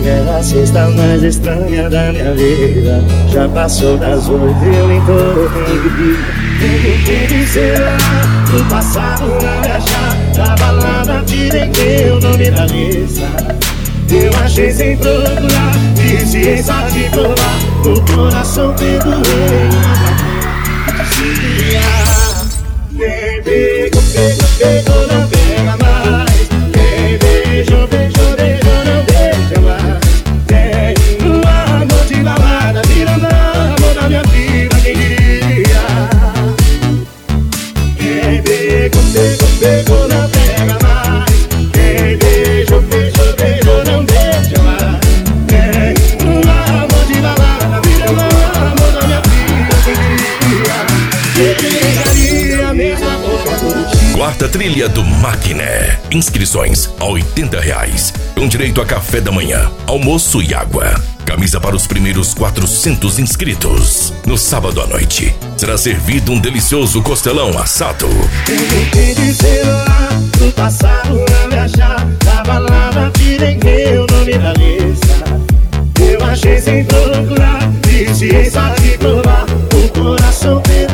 é a sexta mais estranha da minha vida. Já passou das 8 e eu nem tô bebida. Tenho que dizer lá do passado na viajar. Da balada tirei teu nome da lista. Eu achei sem procurar, ciência de provar. O coração perdoei. Quem pegou, pegou, não pega mais. Quem beijou, beijou, beijou, não beija mais. Tem um amor de balada, virando amor da minha vida, quem diria? Quem pegou, pegou, pegou, não pega mais. Quem beijou, beijou, beijou, não beija mais. Tem um amor de balada, virando amor da minha vida, quem diria? Quarta trilha do Maquiné. Inscrições a R$80, com direito a café da manhã, almoço e água. Camisa para os primeiros 400 inscritos. No sábado à noite será servido um delicioso costelão assado. Tenho que dizer lá do passado na viajar. Da balada tirei meu nome da lista. Eu achei sem procurar, ciência de provar. O coração